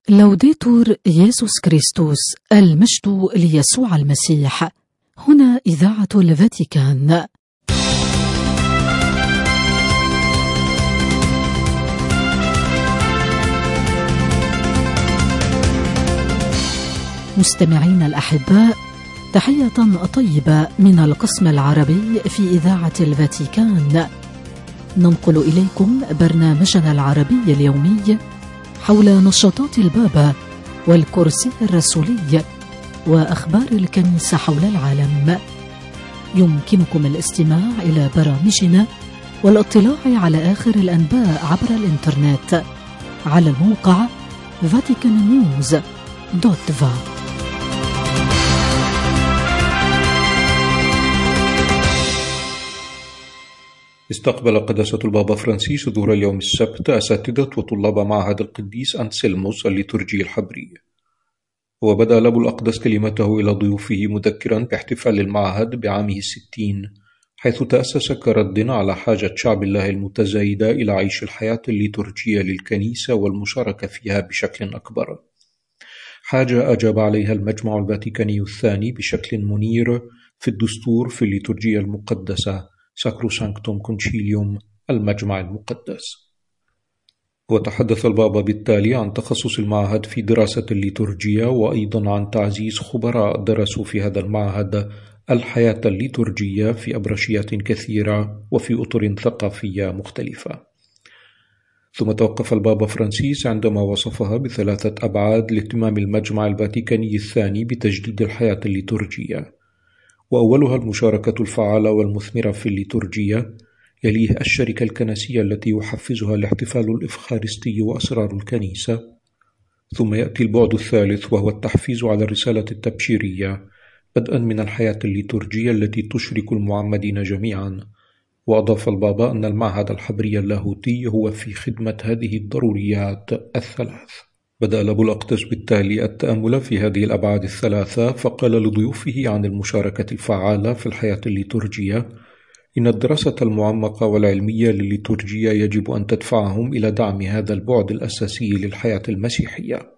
لوديتور يسوع كريستوس، المجد ليسوع المسيح. هنا إذاعة الفاتيكان. مستمعين الأحباء، تحية طيبة من القسم العربي في إذاعة الفاتيكان. ننقل إليكم برنامجنا العربي اليومي حول نشاطات البابا والكرسي الرسولي وأخبار الكنيسة حول العالم. يمكنكم الاستماع إلى برامجنا والاطلاع على آخر الأنباء عبر الإنترنت على الموقع vaticannews.va. استقبل قداسة البابا فرانسيس ظهر اليوم السبت أساتذة وطلاب معهد القديس أنسلموس الليتورجي الحبري. وبدأ الأب الأقدس كلمته إلى ضيوفه مذكرا باحتفال المعهد بعامه 60، حيث تأسس كرد على حاجة شعب الله المتزايدة إلى عيش الحياة الليتورجية للكنيسة والمشاركة فيها بشكل أكبر، حاجة أجاب عليها المجمع الفاتيكاني الثاني بشكل منير في الدستور في الليتورجية المقدسة ساكروسانكتوم كونشيليوم، المجمع المقدس. وتحدث البابا بالتالي عن تخصص المعهد في دراسة الليتورجية، وأيضا عن تعزيز خبراء درسوا في هذا المعهد الحياة الليتورجية في أبرشيات كثيرة وفي أطر ثقافية مختلفة. ثم توقف البابا فرانسيس عندما وصفها ب3 أبعاد لاهتمام المجمع الفاتيكاني الثاني بتجديد الحياة الليتورجية، وأولها المشاركة الفعالة والمثمرة في الليتورجية، يليه الشركة الكنسية التي يحفزها الاحتفال الإفخارستي وأسرار الكنيسة، ثم يأتي البعد الثالث وهو التحفيز على الرسالة التبشيرية بدءا من الحياة الليتورجية التي تشرك المعمدين جميعا. وأضاف البابا أن المعهد الحبري اللاهوتي هو في خدمة هذه الضروريات الثلاث. بدأ الأب الأقدس بالتالي التأمل في هذه الأبعاد الثلاثة، فقال لضيوفه عن المشاركة الفعالة في الحياة الليتورجية إن الدراسة المعمقة والعلمية للليتورجية يجب أن تدفعهم إلى دعم هذا البعد الأساسي للحياة المسيحية.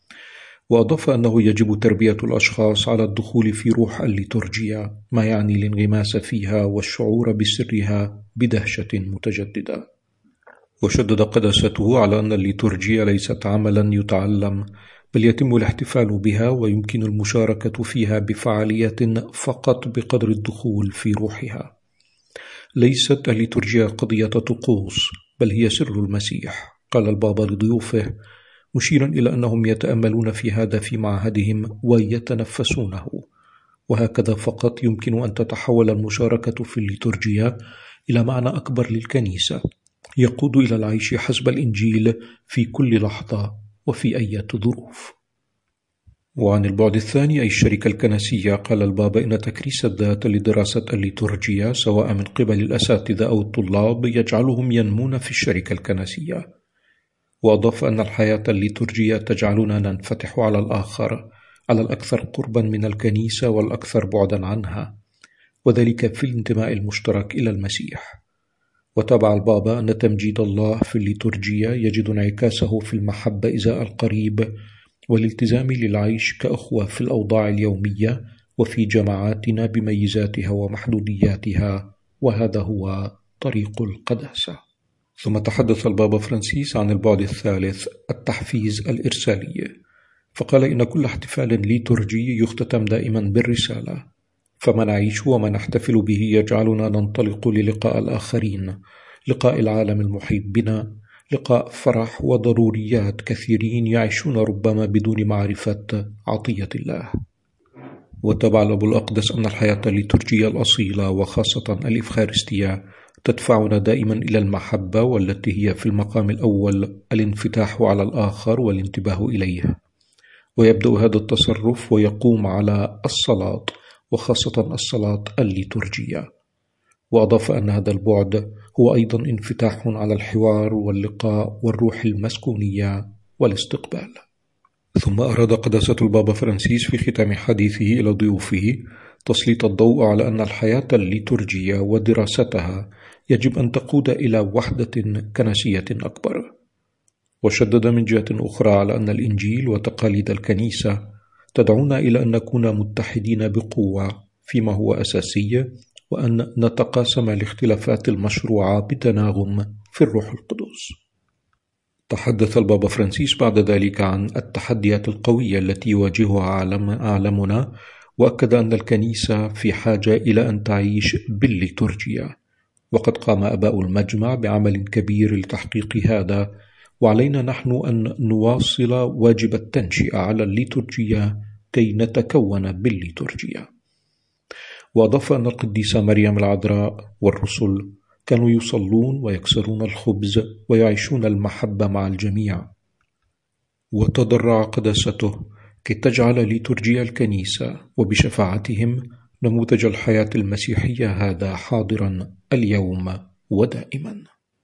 وأضاف أنه يجب تربية الأشخاص على الدخول في روح الليتورجية، ما يعني الانغماس فيها والشعور بسرها بدهشة متجددة. وشدد قداسته على أن الليتورجية ليست عملا يتعلم، بل يتم الاحتفال بها ويمكن المشاركة فيها بفعالية فقط بقدر الدخول في روحها. ليست الليتورجية قضية طقوس، بل هي سر المسيح، قال البابا لضيوفه، مشيرا إلى أنهم يتأملون في هذا في معهدهم ويتنفسونه، وهكذا فقط يمكن أن تتحول المشاركة في الليتورجية إلى معنى أكبر للكنيسة، يقود إلى العيش حسب الإنجيل في كل لحظة وفي أي ظروف. وعن البعد الثاني أي الشركة الكنسية، قال البابا إن تكريس الذات لدراسة الليتورجية سواء من قبل الأساتذة أو الطلاب يجعلهم ينمون في الشركة الكنسية. وأضاف أن الحياة الليتورجية تجعلنا ننفتح على الآخر، على الأكثر قربا من الكنيسة والأكثر بعدا عنها، وذلك في الانتماء المشترك إلى المسيح. وتابع البابا أن تمجيد الله في الليتورجية يجد انعكاسه في المحبة إزاء القريب والالتزام للعيش كأخوة في الأوضاع اليومية وفي جماعاتنا بميزاتها ومحدودياتها، وهذا هو طريق القداسة. ثم تحدث البابا فرانسيس عن البعد الثالث التحفيز الإرسالي، فقال إن كل احتفال ليتورجي يختتم دائما بالرسالة، فما نعيش وما نحتفل به يجعلنا ننطلق للقاء الآخرين، لقاء العالم المحيط بنا، لقاء فرح وضروريات كثيرين يعيشون ربما بدون معرفة عطية الله. وتبع الأب الأقدس أن الحياة الليتورجية الأصيلة وخاصة الإفخارستية تدفعنا دائما إلى المحبة، والتي هي في المقام الأول الانفتاح على الآخر والانتباه إليه. ويبدأ هذا التصرف ويقوم على الصلاة، وخاصة الصلاة الليتورجية. وأضاف أن هذا البعد هو أيضا انفتاح على الحوار واللقاء والروح المسكونية والاستقبال. ثم أراد قداسة البابا فرانسيس في ختام حديثه إلى ضيوفه تسليط الضوء على أن الحياة الليتورجية ودراستها يجب أن تقود إلى وحدة كنسية أكبر. وشدد من جهة أخرى على أن الإنجيل وتقاليد الكنيسة تدعونا إلى أن نكون متحدين بقوة فيما هو أساسي، وأن نتقاسم الاختلافات المشروعة بتناغم في الروح القدس. تحدث البابا فرانسيس بعد ذلك عن التحديات القوية التي يواجهها عالمنا، وأكد أن الكنيسة في حاجة إلى أن تعيش بالليتورجيا، وقد قام آباء المجمع بعمل كبير لتحقيق هذا، وعلينا نحن أن نواصل واجب التنشئة على الليتورجيا كي نتكون بالليتورجيا. وأضاف أن القديسة مريم العذراء والرسل كانوا يصلون ويكسرون الخبز ويعيشون المحبة مع الجميع، وتضرع قداسته كي تجعل ليتورجيا الكنيسة وبشفاعتهم نموذج الحياة المسيحية هذا حاضرا اليوم ودائما.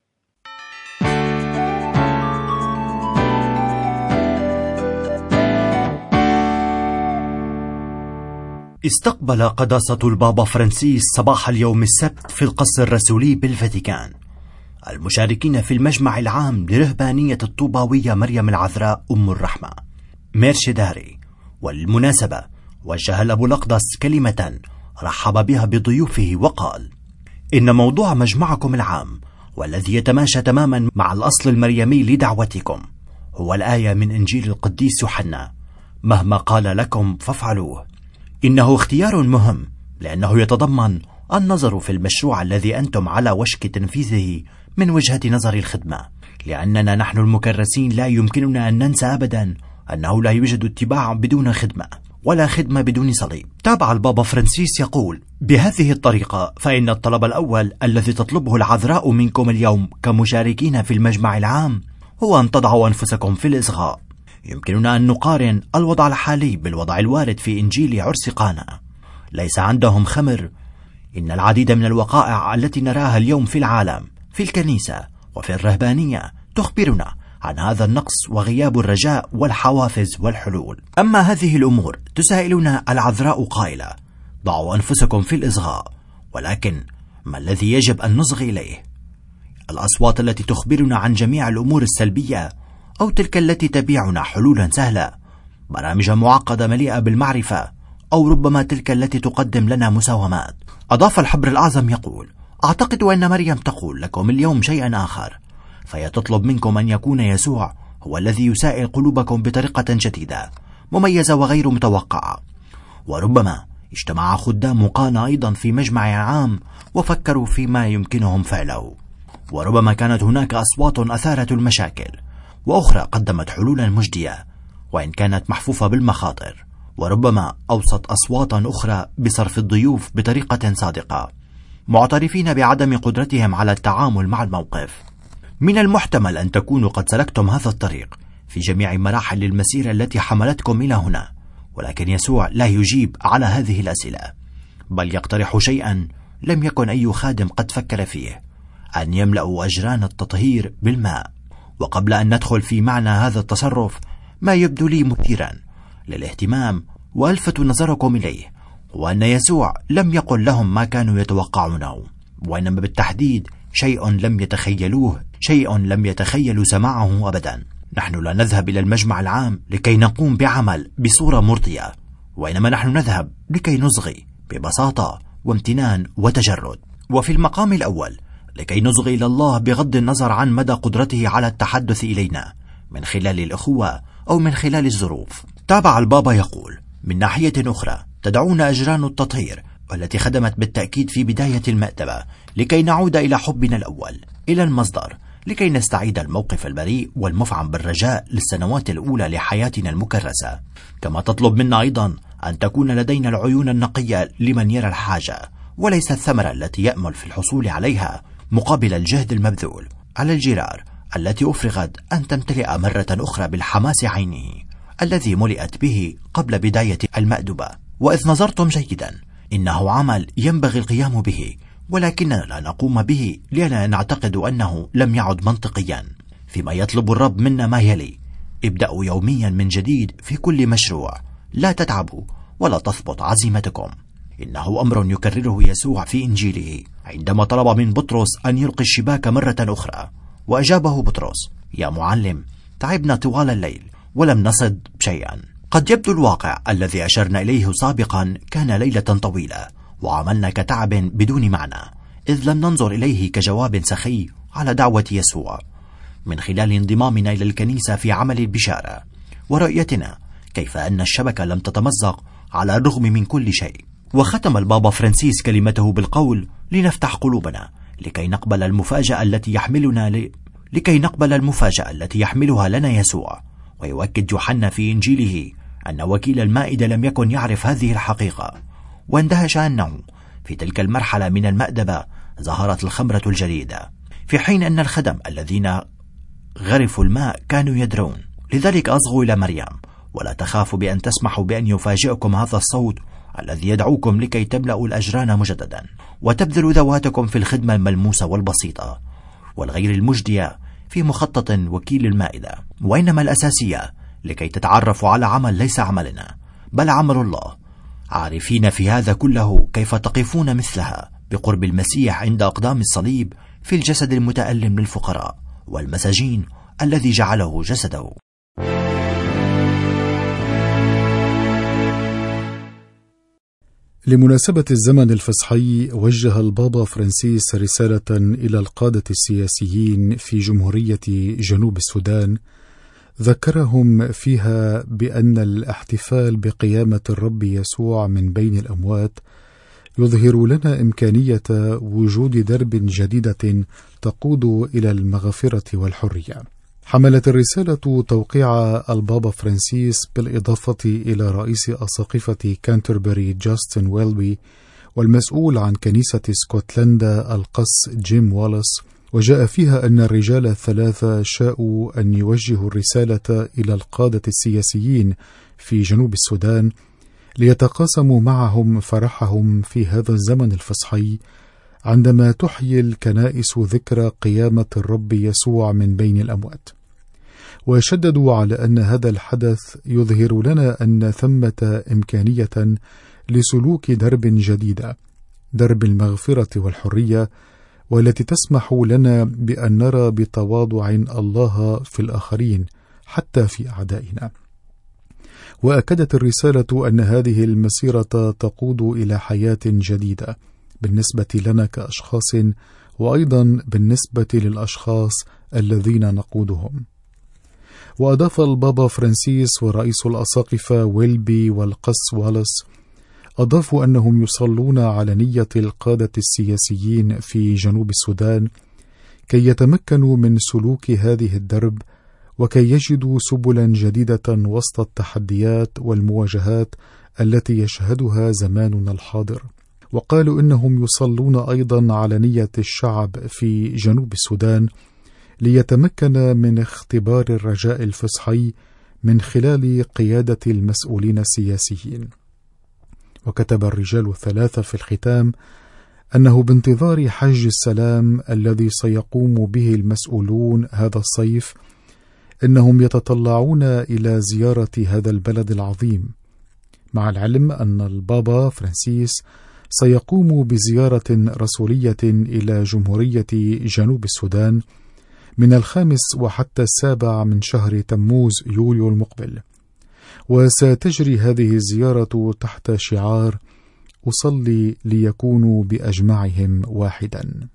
استقبل قداسة البابا فرانسيس صباح اليوم السبت في القصر الرسولي بالفاتيكان المشاركين في المجمع العام لرهبانية الطوباوية مريم العذراء أم الرحمة ميرشداري. والمناسبة وجه الأب الأقدس كلمة رحب بها بضيوفه وقال: إن موضوع مجمعكم العام والذي يتماشى تماما مع الأصل المريمي لدعوتكم هو الآية من إنجيل القديس يوحنا: مهما قال لكم فافعلوه. إنه اختيار مهم لأنه يتضمن النظر في المشروع الذي أنتم على وشك تنفيذه من وجهة نظر الخدمة، لأننا نحن المكرسين لا يمكننا أن ننسى أبدا أنه لا يوجد اتباع بدون خدمة ولا خدمة بدون صليب. تابع البابا فرانسيس يقول: بهذه الطريقة فإن الطلب الأول الذي تطلبه العذراء منكم اليوم كمشاركين في المجمع العام هو أن تضعوا أنفسكم في الإصغاء. يمكننا أن نقارن الوضع الحالي بالوضع الوارد في إنجيل عرس قانا. ليس عندهم خمر. إن العديد من الوقائع التي نراها اليوم في العالم في الكنيسة وفي الرهبانية تخبرنا عن هذا النقص وغياب الرجاء والحوافز والحلول. أما هذه الأمور تسائلنا العذراء قائلة: ضعوا أنفسكم في الإصغاء. ولكن ما الذي يجب أن نصغي إليه؟ الأصوات التي تخبرنا عن جميع الأمور السلبية، أو تلك التي تبيعنا حلولا سهلة، برامج معقدة مليئة بالمعرفة، أو ربما تلك التي تقدم لنا مساومات؟ أضاف الحبر الأعظم يقول: أعتقد أن مريم تقول لكم اليوم شيئا آخر، فهي تطلب منكم أن يكون يسوع هو الذي يسائل قلوبكم بطريقة جديدة مميزة وغير متوقعة. وربما اجتمع خدام قانا أيضا في مجمع عام وفكروا فيما يمكنهم فعله، وربما كانت هناك أصوات أثارت المشاكل، وأخرى قدمت حلولا مجدية وإن كانت محفوفة بالمخاطر، وربما أوصت أصوات أخرى بصرف الضيوف بطريقة صادقة، معترفين بعدم قدرتهم على التعامل مع الموقف. من المحتمل أن تكونوا قد سلكتم هذا الطريق في جميع مراحل المسيرة التي حملتكم إلى هنا، ولكن يسوع لا يجيب على هذه الأسئلة، بل يقترح شيئا لم يكن أي خادم قد فكر فيه: أن يملأوا أجران التطهير بالماء. وقبل أن ندخل في معنى هذا التصرف، ما يبدو لي مثيرا للاهتمام وألفت نظركم إليه هو أن يسوع لم يقل لهم ما كانوا يتوقعونه، وإنما بالتحديد شيء لم يتخيلوه، شيء لم يتخيلوا سماعه أبدا. نحن لا نذهب إلى المجمع العام لكي نقوم بعمل بصورة مرضية، وإنما نحن نذهب لكي نصغي ببساطة وامتنان وتجرد. وفي المقام الأول لكي نصغي إلى الله بغض النظر عن مدى قدرته على التحدث إلينا من خلال الأخوة أو من خلال الظروف. تابع البابا يقول: من ناحية أخرى تدعونا أجران التطهير والتي خدمت بالتأكيد في بداية المأدبة لكي نعود إلى حبنا الأول، إلى المصدر، لكي نستعيد الموقف البريء والمفعم بالرجاء للسنوات الأولى لحياتنا المكرسة. كما تطلب منا أيضا أن تكون لدينا العيون النقية لمن يرى الحاجة وليس الثمرة التي يأمل في الحصول عليها مقابل الجهد المبذول، على الجرار التي أفرغت أن تمتلئ مرة أخرى بالحماس عينه الذي ملئت به قبل بداية المأدبة. وإذ نظرتم جيدا، إنه عمل ينبغي القيام به، ولكننا لا نقوم به لأننا نعتقد أنه لم يعد منطقيا. فيما يطلب الرب منا ما يلي: ابدأوا يوميا من جديد في كل مشروع، لا تتعبوا ولا تثبط عزيمتكم. إنه أمر يكرره يسوع في إنجيله عندما طلب من بطرس أن يلقي الشباك مرة أخرى، وأجابه بطرس: يا معلم، تعبنا طوال الليل ولم نصد شيئا. قد يبدو الواقع الذي أشرنا إليه سابقا كان ليلة طويلة وعملنا كتعب بدون معنى، إذ لم ننظر إليه كجواب سخي على دعوة يسوع من خلال انضمامنا إلى الكنيسة في عمل البشارة ورؤيتنا كيف أن الشبكة لم تتمزق على الرغم من كل شيء. وختم البابا فرانسيس كلمته بالقول: لنفتح قلوبنا لكي نقبل المفاجأة التي يحملها لنا يسوع. ويؤكد يوحنا في إنجيله أن وكيل المائدة لم يكن يعرف هذه الحقيقة، واندهش أنه في تلك المرحلة من المأدبة ظهرت الخمرة الجديدة، في حين أن الخدم الذين غرفوا الماء كانوا يدرون. لذلك أصغوا إلى مريم: ولا تخافوا بأن تسمحوا بأن يفاجئكم هذا الصوت الذي يدعوكم لكي تملأوا الأجران مجددا وتبذلوا ذواتكم في الخدمة الملموسة والبسيطة والغير المجدية في مخطط وكيل المائدة، وإنما الأساسية لكي تتعرفوا على عمل ليس عملنا بل عمل الله، عارفين في هذا كله كيف تقفون مثلها بقرب المسيح عند أقدام الصليب في الجسد المتألم للفقراء والمساجين الذي جعله جسده. لمناسبة الزمن الفصحي وجه البابا فرانسيس رسالة إلى القادة السياسيين في جمهورية جنوب السودان، ذكرهم فيها بأن الاحتفال بقيامة الرب يسوع من بين الأموات يظهر لنا إمكانية وجود درب جديدة تقود إلى المغفرة والحرية. حملت الرسالة توقيع البابا فرانسيس بالإضافة إلى رئيس أساقفة كانتربري جاستن ويلبي والمسؤول عن كنيسة اسكتلندا القس جيم واليس، وجاء فيها أن الرجال الثلاثة شاءوا أن يوجهوا الرسالة إلى القادة السياسيين في جنوب السودان ليتقاسموا معهم فرحهم في هذا الزمن الفصحي عندما تحيي الكنائس ذكرى قيامة الرب يسوع من بين الأموات. وشددوا على أن هذا الحدث يظهر لنا أن ثمة إمكانية لسلوك درب جديدة، درب المغفرة والحرية، والتي تسمح لنا بأن نرى بتواضع الله في الآخرين حتى في أعدائنا. وأكدت الرسالة أن هذه المسيرة تقود إلى حياة جديدة بالنسبة لنا كأشخاص، وأيضا بالنسبة للأشخاص الذين نقودهم. وأضاف البابا فرانسيس ورئيس الأساقفة ويلبي والقس واليس أضافوا أنهم يصلون على نية القادة السياسيين في جنوب السودان كي يتمكنوا من سلوك هذه الدرب وكي يجدوا سبلا جديدة وسط التحديات والمواجهات التي يشهدها زماننا الحاضر. وقالوا إنهم يصلون أيضا على نية الشعب في جنوب السودان ليتمكن من اختبار الرجاء الفصحي من خلال قيادة المسؤولين السياسيين. وكتب الرجال الثلاثة في الختام أنه بانتظار حج السلام الذي سيقوم به المسؤولون هذا الصيف، إنهم يتطلعون إلى زيارة هذا البلد العظيم، مع العلم أن البابا فرانسيس سيقوم بزيارة رسولية إلى جمهورية جنوب السودان من 5 وحتى 7 من شهر تموز يوليو المقبل، وستجري هذه الزيارة تحت شعار أصلي ليكونوا بأجمعهم واحدا.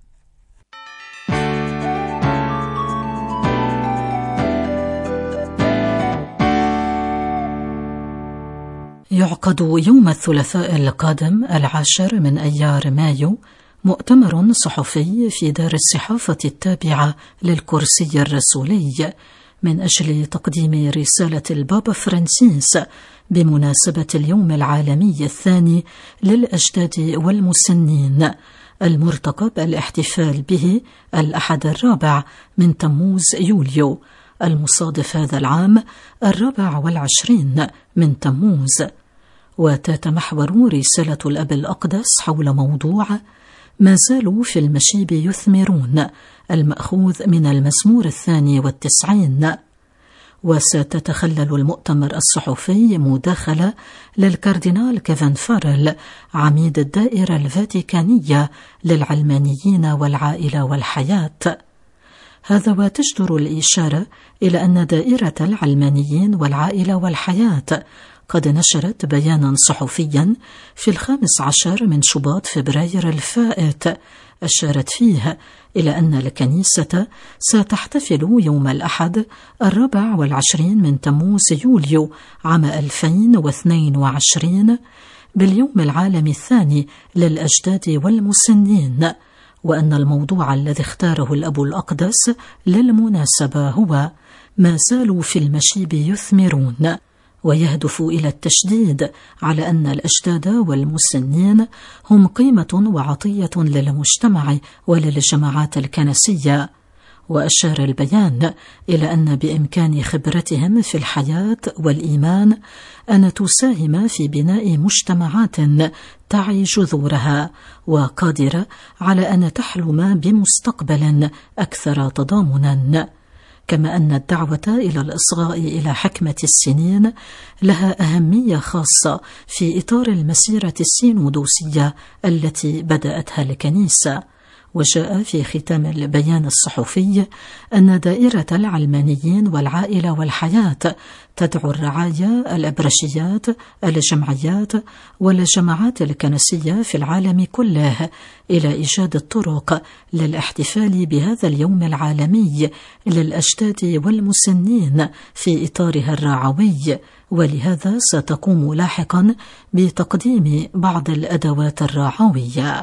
يعقد يوم الثلاثاء القادم 10 من أيار مايو مؤتمر صحفي في دار الصحافة التابعة للكرسي الرسولي من أجل تقديم رسالة البابا فرانسيس بمناسبة اليوم العالمي الثاني للأجداد والمسنين، المرتقب الاحتفال به 4 من تموز يوليو، المصادف هذا العام 24 من تموز. وتتمحور رسالة الأب الأقدس حول موضوع ما زالوا في المشيب يثمرون، المأخوذ من المزمور 92. وستتخلل المؤتمر الصحفي مداخلة للكاردينال كيفن فارل عميد الدائرة الفاتيكانية للعلمانيين والعائلة والحياة. هذا وتجدر الإشارة إلى أن دائرة العلمانيين والعائلة والحياة قد نشرت بيانا صحفيا في 15 من شباط فبراير الفائت أشارت فيه إلى أن الكنيسة ستحتفل يوم الأحد 24 من تموز يوليو عام 2022 باليوم العالمي الثاني للأجداد والمسنين، وأن الموضوع الذي اختاره الأب الأقدس للمناسبة هو ما زالوا في المشيب يثمرون، ويهدف إلى التشديد على أن الأجداد والمسنين هم قيمة وعطية للمجتمع وللجماعات الكنسية. وأشار البيان إلى أن بإمكان خبرتهم في الحياة والإيمان أن تساهم في بناء مجتمعات تعي جذورها وقادرة على أن تحلم بمستقبل أكثر تضامنا، كما أن الدعوة إلى الإصغاء إلى حكمة السنين لها أهمية خاصة في إطار المسيرة السينودوسية التي بدأتها الكنيسة. وجاء في ختام البيان الصحفي أن دائرة العلمانيين والعائلة والحياة تدعو الرعايا، الأبرشيات، الجمعيات والجماعات الكنسية في العالم كله إلى إيجاد الطرق للاحتفال بهذا اليوم العالمي للأجداد والمسنين في إطارها الرعوي، ولهذا ستقوم لاحقا بتقديم بعض الأدوات الرعوية.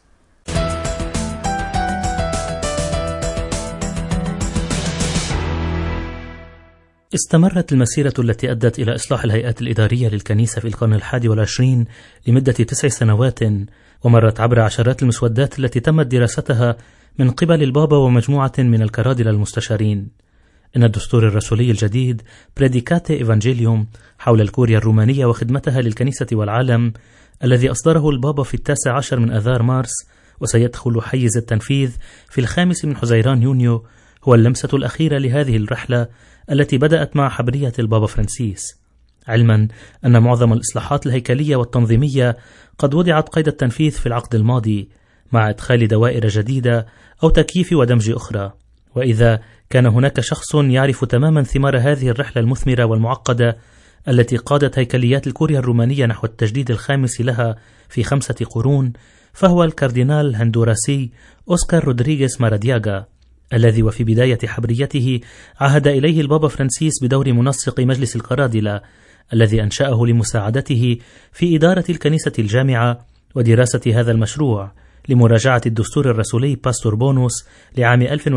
استمرت المسيرة التي أدت إلى إصلاح الهيئات الإدارية للكنيسة في القرن 21 لمدة 9 سنوات، ومرت عبر عشرات المسودات التي تمت دراستها من قبل البابا ومجموعة من الكرادلة المستشارين. إن الدستور الرسولي الجديد بريديكاتي إيفانجيليوم حول الكوريا الرومانية وخدمتها للكنيسة والعالم، الذي أصدره البابا في 19 من آذار مارس وسيدخل حيز التنفيذ في 5 من حزيران يونيو، هو اللمسة الأخيرة لهذه الرحلة التي بدأت مع حبرية البابا فرانسيس، علما أن معظم الإصلاحات الهيكلية والتنظيمية قد وضعت قيد التنفيذ في العقد الماضي مع إدخال دوائر جديدة أو تكييف ودمج أخرى. وإذا كان هناك شخص يعرف تماما ثمار هذه الرحلة المثمرة والمعقدة التي قادت هيكليات الكوريا الرومانية نحو التجديد الخامس لها في 5 قرون، فهو الكاردينال الهندوراسي أوسكار رودريغيز مارادياغا، الذي وفي بداية حبريته عهد إليه البابا فرانسيس بدور منسق مجلس الكرادلة الذي أنشأه لمساعدته في إدارة الكنيسة الجامعة ودراسة هذا المشروع لمراجعة الدستور الرسولي باستور بونوس لعام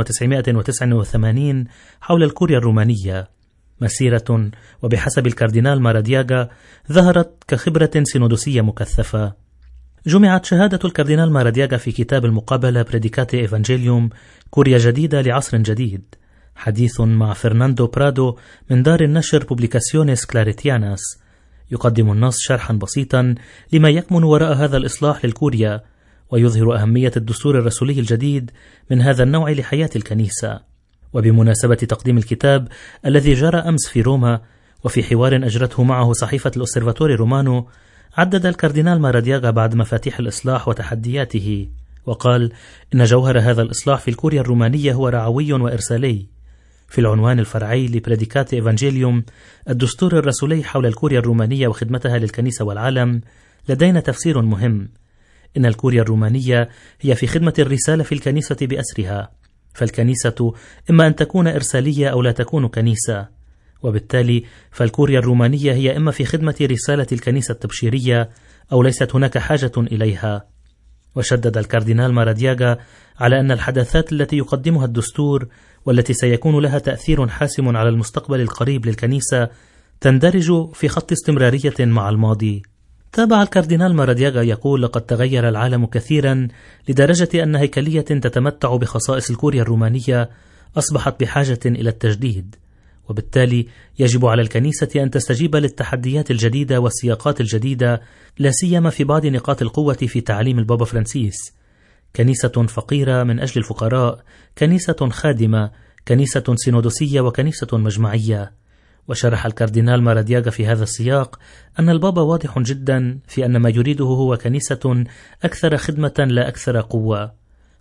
1989 حول الكوريا الرومانية، مسيرة وبحسب الكاردينال مارادياغا ظهرت كخبرة سينودوسية مكثفة. جمعت شهادة الكاردينال مارادياغا في كتاب المقابلة بريديكاتي إيفانجيليوم كوريا جديدة لعصر جديد، حديث مع فرناندو برادو من دار النشر بوبليكاسيونيس كلاريتياناس، يقدم النص شرحا بسيطا لما يكمن وراء هذا الإصلاح للكوريا، ويظهر أهمية الدستور الرسولي الجديد من هذا النوع لحياة الكنيسة. وبمناسبة تقديم الكتاب الذي جرى أمس في روما، وفي حوار أجرته معه صحيفة الأوسيرفاتوري رومانو، عدد الكاردينال مارادياغا بعد مفاتيح الإصلاح وتحدياته، وقال إن جوهر هذا الإصلاح في الكوريا الرومانية هو رعوي وإرسالي. في العنوان الفرعي لبريديكاتي إيفانجيليوم الدستور الرسولي حول الكوريا الرومانية وخدمتها للكنيسة والعالم، لدينا تفسير مهم: إن الكوريا الرومانية هي في خدمة الرسالة في الكنيسة بأسرها، فالكنيسة إما أن تكون إرسالية أو لا تكون كنيسة، وبالتالي فالكوريا الرومانية هي إما في خدمة رسالة الكنيسة التبشيرية أو ليست هناك حاجة إليها. وشدد الكاردينال مارادياغا على أن الحداثات التي يقدمها الدستور والتي سيكون لها تأثير حاسم على المستقبل القريب للكنيسة تندرج في خط استمرارية مع الماضي. تابع الكاردينال مارادياغا يقول: لقد تغير العالم كثيرا لدرجة أن هيكلية تتمتع بخصائص الكوريا الرومانية أصبحت بحاجة إلى التجديد، وبالتالي يجب على الكنيسة أن تستجيب للتحديات الجديدة والسياقات الجديدة، لا سيما في بعض نقاط القوة في تعليم البابا فرانسيس. كنيسة فقيرة من أجل الفقراء، كنيسة خادمة، كنيسة سينودوسية، وكنيسة مجمعية. وشرح الكاردينال مارادياغا في هذا السياق أن البابا واضح جدا في أن ما يريده هو كنيسة أكثر خدمة لا أكثر قوة،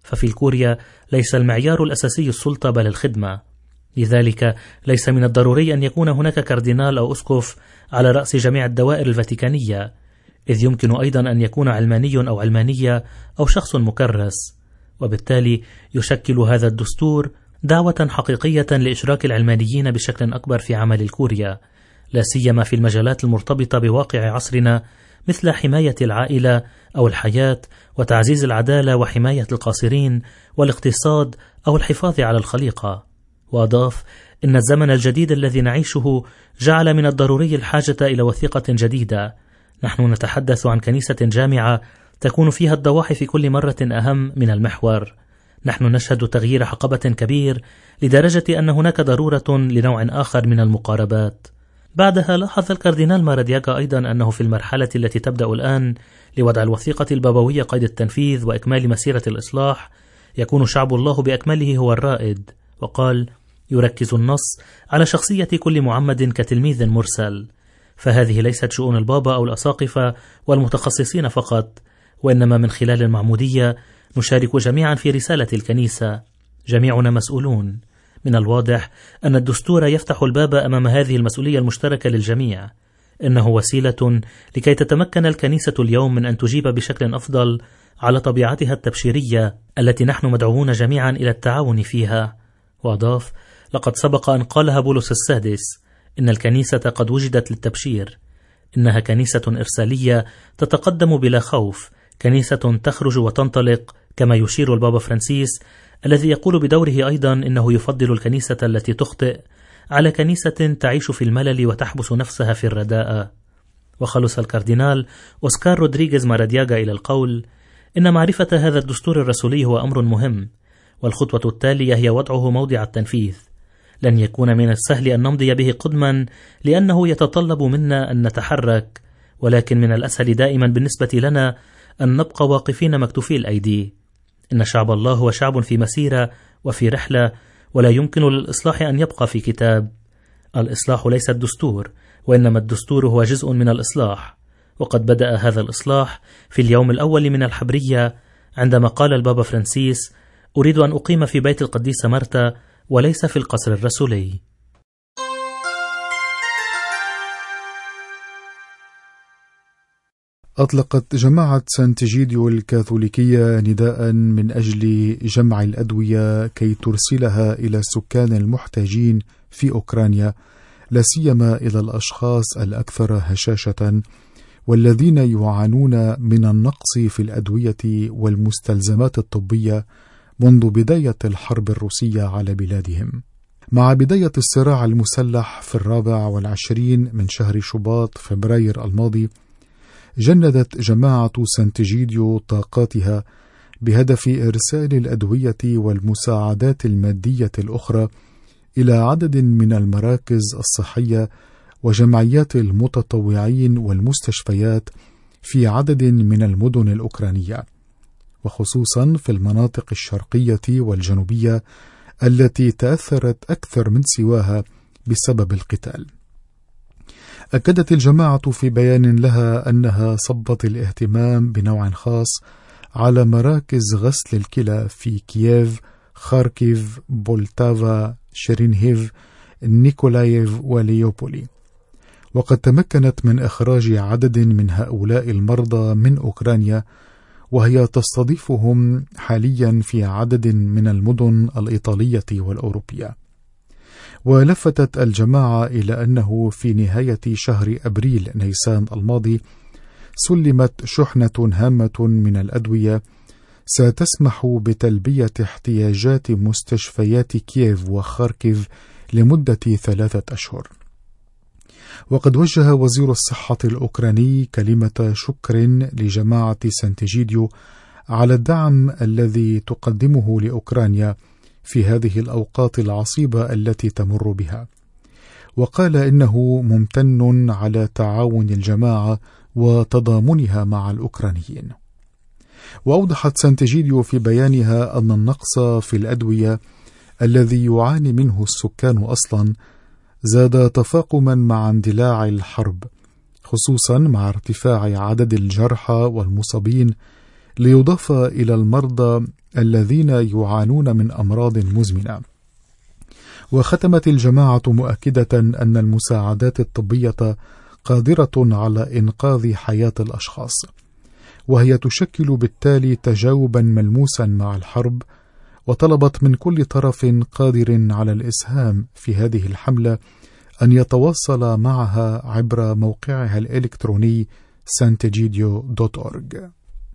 ففي الكوريا ليس المعيار الأساسي السلطة بل الخدمة، لذلك ليس من الضروري أن يكون هناك كاردينال أو أسقف على رأس جميع الدوائر الفاتيكانية، إذ يمكن أيضا أن يكون علماني أو علمانية أو شخص مكرس، وبالتالي يشكل هذا الدستور دعوة حقيقية لإشراك العلمانيين بشكل أكبر في عمل الكوريا، لا سيما في المجالات المرتبطة بواقع عصرنا مثل حماية العائلة أو الحياة وتعزيز العدالة وحماية القاصرين والاقتصاد أو الحفاظ على الخليقة. وأضاف إن الزمن الجديد الذي نعيشه جعل من الضروري الحاجة إلى وثيقة جديدة. نحن نتحدث عن كنيسة جامعة تكون فيها الضواحي في كل مرة أهم من المحور. نحن نشهد تغيير حقبة كبير لدرجة أن هناك ضرورة لنوع آخر من المقاربات. بعدها لاحظ الكاردينال مارادياغا أيضا أنه في المرحلة التي تبدأ الآن لوضع الوثيقة البابوية قيد التنفيذ وإكمال مسيرة الإصلاح يكون شعب الله بأكمله هو الرائد، وقال: يركز النص على شخصية كل معمد كتلميذ مرسل، فهذه ليست شؤون البابا أو الأساقفة والمتخصصين فقط، وإنما من خلال المعمودية نشارك جميعا في رسالة الكنيسة، جميعنا مسؤولون. من الواضح أن الدستور يفتح الباب أمام هذه المسؤولية المشتركة للجميع. إنه وسيلة لكي تتمكن الكنيسة اليوم من أن تجيب بشكل أفضل على طبيعتها التبشيرية التي نحن مدعوون جميعا إلى التعاون فيها. وأضاف: لقد سبق أن قالها بولس السادس إن الكنيسة قد وجدت للتبشير، إنها كنيسة إرسالية تتقدم بلا خوف، كنيسة تخرج وتنطلق، كما يشير البابا فرانسيس الذي يقول بدوره أيضا إنه يفضل الكنيسة التي تخطئ على كنيسة تعيش في الملل وتحبس نفسها في الرداءة. وخلص الكاردينال أوسكار رودريغيز مارادياغا إلى القول: إن معرفة هذا الدستور الرسولي هو أمر مهم، والخطوة التالية هي وضعه موضع التنفيذ. لن يكون من السهل أن نمضي به قدما لأنه يتطلب منا أن نتحرك، ولكن من الأسهل دائما بالنسبة لنا أن نبقى واقفين مكتوفي الأيدي. إن شعب الله هو شعب في مسيرة وفي رحلة، ولا يمكن للإصلاح أن يبقى في كتاب. الإصلاح ليس الدستور، وإنما الدستور هو جزء من الإصلاح. وقد بدأ هذا الإصلاح في اليوم الأول من الحبرية عندما قال البابا فرانسيس: أريد أن أقيم في بيت القديسة مرتا وليس في القصر الرسولي. أطلقت جماعة سانتيجيديو الكاثوليكية نداء من أجل جمع الأدوية كي ترسلها إلى السكان المحتاجين في أوكرانيا، لا سيما إلى الأشخاص الأكثر هشاشة والذين يعانون من النقص في الأدوية والمستلزمات الطبية منذ بداية الحرب الروسية على بلادهم. مع بداية الصراع المسلح في 24 من شهر شباط فبراير الماضي، جندت جماعة سانتيجيديو طاقاتها بهدف إرسال الأدوية والمساعدات المادية الأخرى إلى عدد من المراكز الصحية وجمعيات المتطوعين والمستشفيات في عدد من المدن الأوكرانية، وخصوصا في المناطق الشرقية والجنوبية التي تأثرت أكثر من سواها بسبب القتال. أكدت الجماعة في بيان لها أنها صبت الاهتمام بنوع خاص على مراكز غسل الكلى في كييف، خاركيف، بولتافا، شيرينهيف، نيكولايف وليوبولي، وقد تمكنت من إخراج عدد من هؤلاء المرضى من أوكرانيا، وهي تستضيفهم حاليا في عدد من المدن الإيطالية والأوروبية. ولفتت الجماعة إلى أنه في نهاية شهر أبريل نيسان الماضي سلمت شحنة هامة من الأدوية ستسمح بتلبية احتياجات مستشفيات كييف وخاركيف لمدة 3 أشهر. وقد وجه وزير الصحة الأوكراني كلمة شكر لجماعة سانتيجيديو على الدعم الذي تقدمه لأوكرانيا في هذه الأوقات العصيبة التي تمر بها، وقال إنه ممتن على تعاون الجماعة وتضامنها مع الأوكرانيين. وأوضحت سانتيجيديو في بيانها أن النقص في الأدوية الذي يعاني منه السكان أصلا زاد تفاقما مع اندلاع الحرب، خصوصا مع ارتفاع عدد الجرحى والمصابين، ليضاف إلى المرضى الذين يعانون من أمراض مزمنة. وختمت الجماعة مؤكدة أن المساعدات الطبية قادرة على إنقاذ حياة الأشخاص، وهي تشكل بالتالي تجاوبا ملموسا مع الحرب، وطلبت من كل طرف قادر على الإسهام في هذه الحملة أن يتواصل معها عبر موقعها الإلكتروني santegidio.org.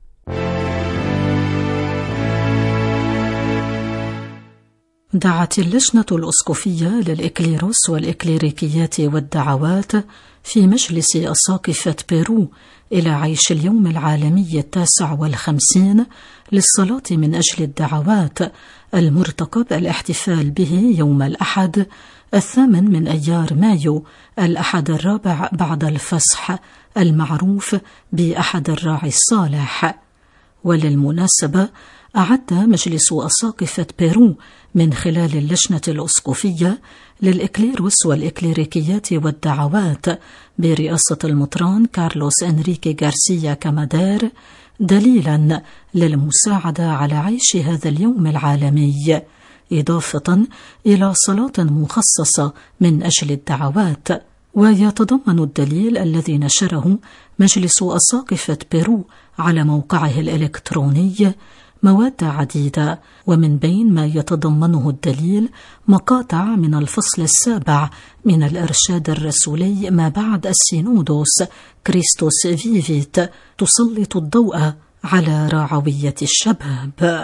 دعت اللجنة الأسقفية للإكليروس والإكليريكيات والدعوات في مجلس أساقفة بيرو إلى عيش اليوم العالمي 59 للصلاة من أجل الدعوات، المرتقب الاحتفال به يوم الأحد 8 من أيار مايو، الأحد الرابع بعد الفصح، المعروف بأحد الراعي الصالح. وللمناسبة أعد مجلس أساقفة بيرو من خلال اللجنة الأسقفية للإكليروس والإكليريكيات والدعوات برئاسة المطران كارلوس إنريكي غارسيا كامادير دليلا للمساعدة على عيش هذا اليوم العالمي، إضافة إلى صلاة مخصصة من أجل الدعوات. ويتضمن الدليل الذي نشره مجلس أساقفة بيرو على موقعه الإلكتروني مواد عديدة، ومن بين ما يتضمنه الدليل مقاطع من الفصل 7 من الإرشاد الرسولي ما بعد السينودوس كريستوس فيفيت تسلط الضوء على رعوية الشباب.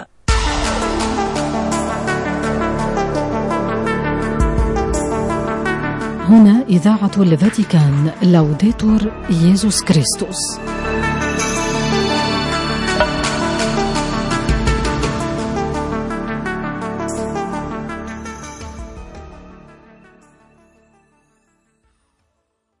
هنا إذاعة الفاتيكان، لوديتور ييسوس كريستوس.